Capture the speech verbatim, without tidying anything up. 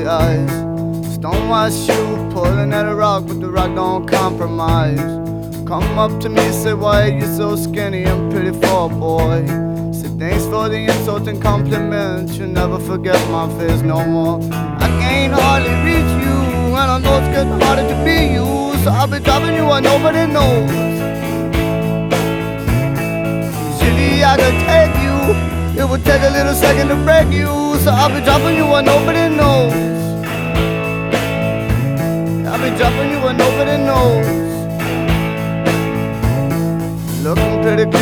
eyes. Stonewashed shoe, pulling at a rock, but the rock don't compromise. Come up to me, say why you so skinny and pretty for a boy. Say thanks for the insult and compliment, you'll never forget my face no more. I can't hardly reach you, and I know it's getting harder to be you, so I'll be dropping you where nobody knows. Silly, I could take you, it would take a little second to break you, so I'll be dropping you where nobody knows. I'll be dropping you where nobody knows. Looking pretty clean.